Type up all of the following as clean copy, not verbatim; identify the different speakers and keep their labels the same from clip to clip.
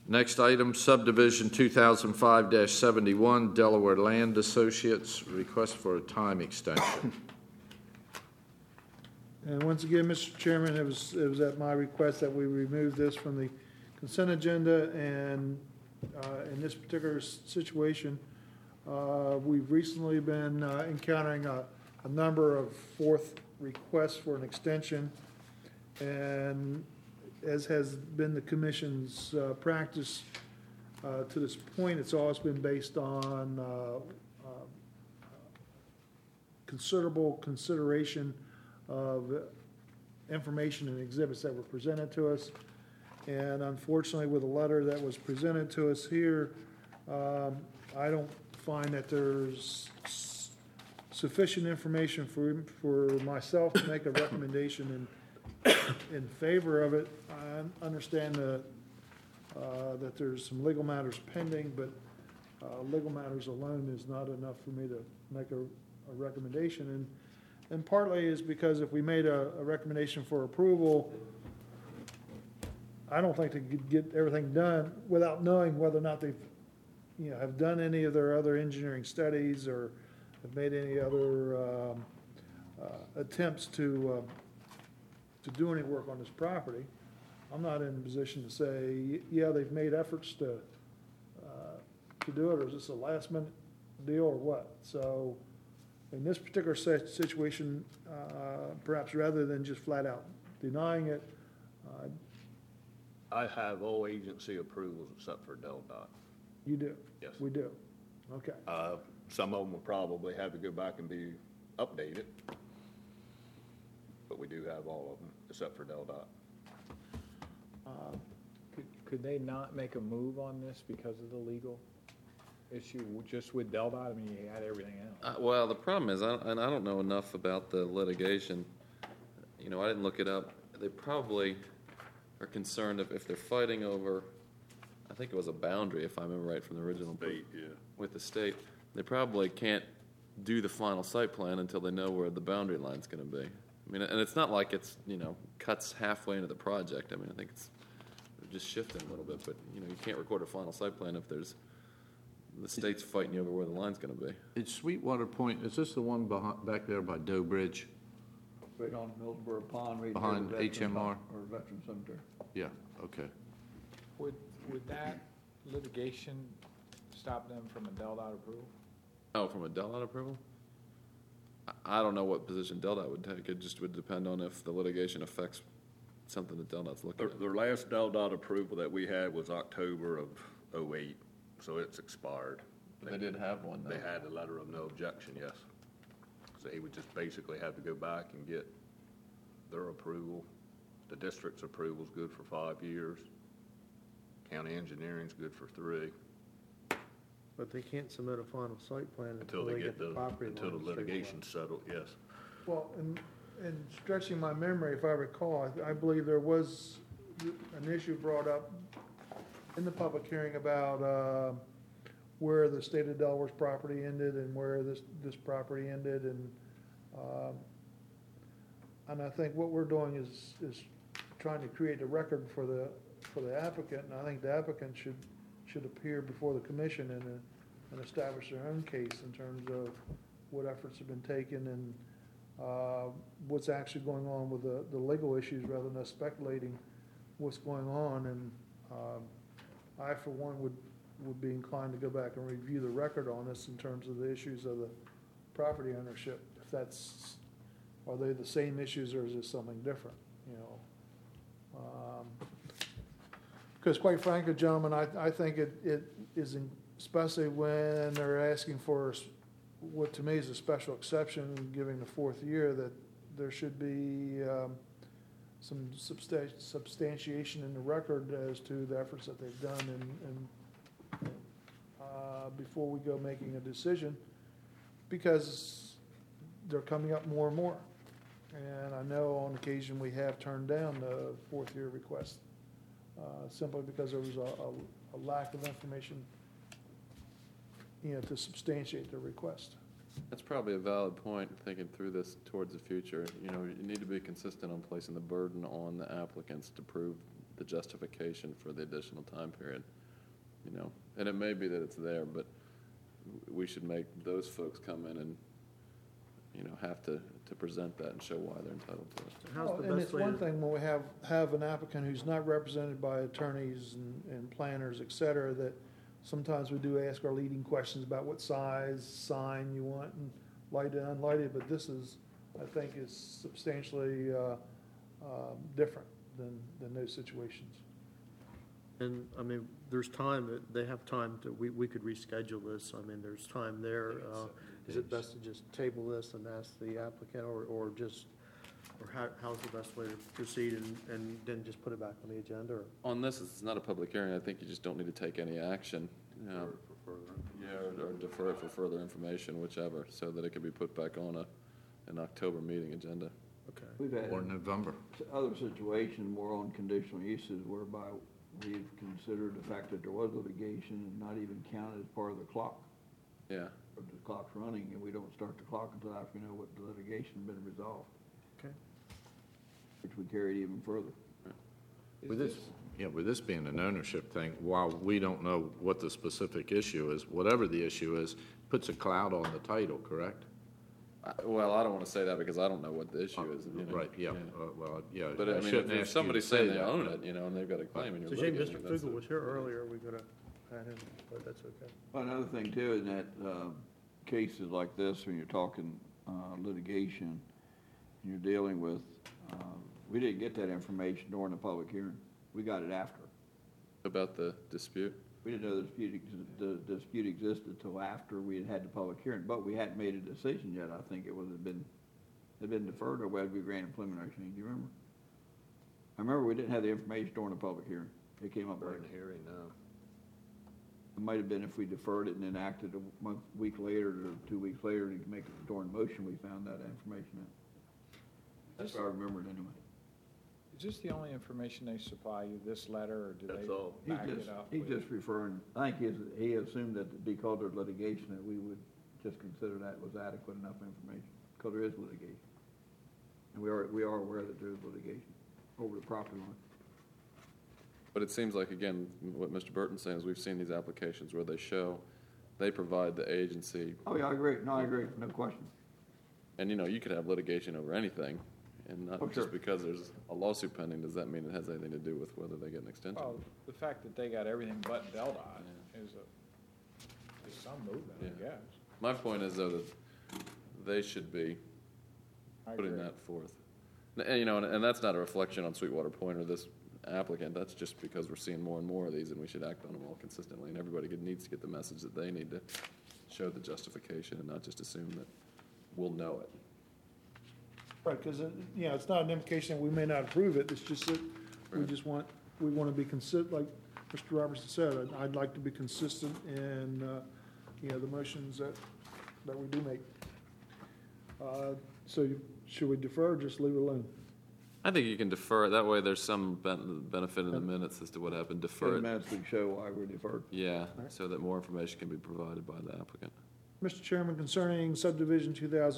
Speaker 1: Next item, subdivision 2005-71, Delaware Land Associates, request for a time extension.
Speaker 2: And once again, Mr. Chairman, it was at my request that we remove this from the consent agenda, and in this particular situation, we've recently been encountering a number of fourth requests for an extension, and as has been the commission's practice to this point, it's always been based on considerable consideration of information and exhibits that were presented to us. And unfortunately, with the letter that was presented to us here, I don't find that there's sufficient information for myself to make a recommendation in favor of it. I understand that there's some legal matters pending, but legal matters alone is not enough for me to make a recommendation. And partly is because if we made a recommendation for approval, I don't think they could get everything done without knowing whether or not they've, have done any of their other engineering studies or have made any other attempts to do any work on this property. I'm not in a position to say, yeah, they've made efforts to do it, or is this a last minute deal or what? So in this particular situation, perhaps rather than just flat out denying it,
Speaker 3: I have all agency approvals except for DelDOT.
Speaker 2: you do?
Speaker 3: Yes.
Speaker 2: We do. Okay.
Speaker 3: Some of them will probably have to go back and be updated, but we do have all of them except for DelDOT.
Speaker 4: Could they not make a move on this because of the legal issue just with DelDOT? I mean, you had everything else.
Speaker 5: Well, the problem is, and I don't know enough about the litigation. I didn't look it up. They probably are concerned if they're fighting over, I think it was a boundary, if I remember right from the original.
Speaker 3: State, yeah.
Speaker 5: With the state. They probably can't do the final site plan until they know where the boundary line's going to be. I mean, and it's not like it's, cuts halfway into the project. I mean, I think it's just shifting a little bit, but, you can't record a final site plan if the state's fighting you over where the line's going to be.
Speaker 1: Is Sweetwater Point, is this the one back there by Doe Bridge?
Speaker 6: Right on Millsboro Pond, right
Speaker 1: Behind
Speaker 6: near the
Speaker 1: HMR?
Speaker 6: Or Veteran Cemetery.
Speaker 1: Yeah, okay.
Speaker 4: Would that litigation stop them from a DelDOT approval?
Speaker 5: Oh, from a DelDOT approval? I don't know what position DelDOT would take. It just would depend on if the litigation affects something that DelDOT's looking at.
Speaker 3: The last DelDOT approval that we had was October of '08, so it's expired.
Speaker 5: They did have one, though.
Speaker 3: They had a letter of no objection, yes. So he would just basically have to go back and get their approval. The district's approval's good for 5 years. County engineering's good for 3.
Speaker 2: But they can't submit a final site plan
Speaker 3: Until they get the
Speaker 2: property
Speaker 3: until the
Speaker 2: lines
Speaker 3: litigation's settled, yes.
Speaker 2: Well, and stretching my memory, if I recall, I believe there was an issue brought up in the public hearing about where the state of Delaware's property ended and where this property ended, and I think what we're doing is trying to create a record for the applicant, and I think the applicant should appear before the commission and establish their own case in terms of what efforts have been taken and what's actually going on with the legal issues rather than us speculating what's going on. And I, for one, would be inclined to go back and review the record on this in terms of the issues of the property ownership. If are they the same issues or is this something different, because quite frankly, gentlemen, I think it is, especially when they're asking for what to me is a special exception, giving the 4th year, that there should be some substantiation in the record as to the efforts that they've done and before we go making a decision, because they're coming up more and more. And I know on occasion we have turned down the 4th year request simply because there was a lack of information, to substantiate the request.
Speaker 5: That's probably a valid point, thinking through this towards the future. You need to be consistent on placing the burden on the applicants to prove the justification for the additional time period, you know? And it may be that it's there, but we should make those folks come in and, you know, have to present that and show why they're entitled to it.
Speaker 7: How's the
Speaker 2: And
Speaker 7: best
Speaker 2: it's
Speaker 7: way
Speaker 2: one
Speaker 7: to,
Speaker 2: thing when we have an applicant who's not represented by attorneys and planners, et cetera, that sometimes we do ask our leading questions about what size sign you want and lighted, unlighted, but this is, I think, is substantially different than those situations.
Speaker 7: and, I mean, there's time, that they have time to, we could reschedule this, I mean, there's time there. Is it best to just table this and ask the applicant, or just, or how's the best way to proceed, and then just put it back on the agenda, or?
Speaker 5: On this, it's not a public hearing, I think you just don't need to take any action, you know? Yeah, or defer it for further information, whichever, so that it can be put back on an October meeting agenda.
Speaker 7: Okay.
Speaker 6: We've had
Speaker 1: Or November.
Speaker 6: other situations more on conditional uses whereby we've considered the fact that there was litigation and not even counted as part of the clock.
Speaker 5: Yeah,
Speaker 6: Or the clock's running and we don't start the clock until after we know what the litigation's been resolved,
Speaker 7: Okay.
Speaker 6: which we carried even further.
Speaker 1: With this being an ownership thing, while we don't know what the specific issue is, whatever the issue is, puts a cloud on the title, correct?
Speaker 5: well, I don't wanna say that because I don't know what the issue is, you know?
Speaker 1: Right, yeah, well, yeah.
Speaker 5: But I mean,
Speaker 1: shouldn't
Speaker 5: if
Speaker 1: ask you
Speaker 5: somebody's
Speaker 1: to say
Speaker 5: saying they
Speaker 1: that,
Speaker 5: own
Speaker 1: but-
Speaker 5: it, you know, and they've got a claim and you're
Speaker 7: It's a shame
Speaker 5: litigating,
Speaker 7: Mr.
Speaker 5: that's
Speaker 7: Fugel
Speaker 5: a-
Speaker 7: was here earlier, we could have had him, but that's okay.
Speaker 6: Well, another thing too, is that, cases like this, when you're talking, litigation, and you're dealing with, we didn't get that information during the public hearing. We got it after.
Speaker 5: About the dispute?
Speaker 6: We didn't know the dispute existed till after we had the public hearing, but we hadn't made a decision yet. I think it would have been, had been deferred, or whether we granted preliminary hearing. Do you remember? I remember we didn't have the information during the public hearing. It came up
Speaker 3: During
Speaker 6: later.
Speaker 3: the hearing, no.
Speaker 6: It might have been if we deferred it and then acted a week later or 2 weeks later to make it during motion, we found that information out. That's what I remember it anyway.
Speaker 4: Is this the only information they supply you, this letter, or do
Speaker 3: That's
Speaker 4: they
Speaker 3: all.
Speaker 4: back it up?
Speaker 6: He's
Speaker 4: with-
Speaker 6: just referring, I think he assumed that because there's litigation, that we would just consider that was adequate enough information, because there is litigation. And we are aware that there is litigation over the property line.
Speaker 5: But it seems like, again, what Mr. Burton's saying is we've seen these applications where they show, they provide the agency,
Speaker 6: Oh, yeah, I agree. No, I agree. No question.
Speaker 5: and you know, you could have litigation over anything, and not
Speaker 6: Oh,
Speaker 5: just
Speaker 6: sure.
Speaker 5: because there's a lawsuit pending, does that mean it has anything to do with whether they get an extension?
Speaker 4: Well, the fact that they got everything but Deldot is some movement, I
Speaker 5: Yeah.
Speaker 4: guess.
Speaker 5: My point is though that they should be
Speaker 4: I
Speaker 5: putting
Speaker 4: agree.
Speaker 5: that forth. And, you know, and that's not a reflection on Sweetwater Point or this applicant, that's just because we're seeing more and more of these and we should act on them all consistently, and everybody needs to get the message that they need to show the justification and not just assume that we'll know it.
Speaker 2: Right, because, it's not an implication that we may not approve it, it's just that we
Speaker 5: Right.
Speaker 2: just want to be like Mr. Robertson said, I'd like to be consistent in, the motions that we do make. So should we defer or just leave it alone?
Speaker 5: I think you can defer it, that way there's some benefit in the minutes as to what happened,
Speaker 6: In
Speaker 5: defer
Speaker 6: the
Speaker 5: it.
Speaker 6: minutes, we show why we're deferred.
Speaker 5: Yeah,
Speaker 2: Right.
Speaker 5: so that more information can be provided by the applicant.
Speaker 2: Mr. Chairman, concerning subdivision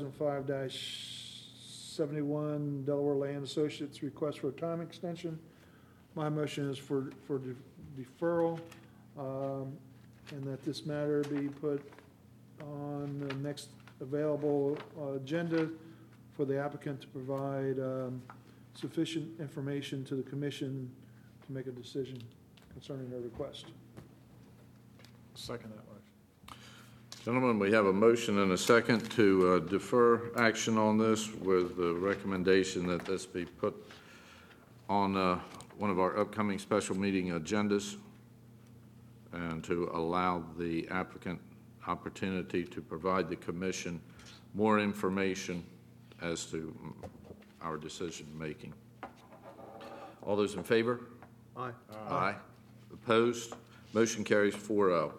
Speaker 2: 2005-71 Delaware Land Associates request for a time extension, my motion is for deferral, and that this matter be put on the next available agenda for the applicant to provide sufficient information to the commission to make a decision concerning their request.
Speaker 4: Second that motion.
Speaker 1: Gentlemen, we have a motion and a second to defer action on this with the recommendation that this be put on one of our upcoming special meeting agendas and to allow the applicant opportunity to provide the commission more information as to our decision-making. All those in favor?
Speaker 7: Aye.
Speaker 1: Aye. Opposed? Motion carries 4-0.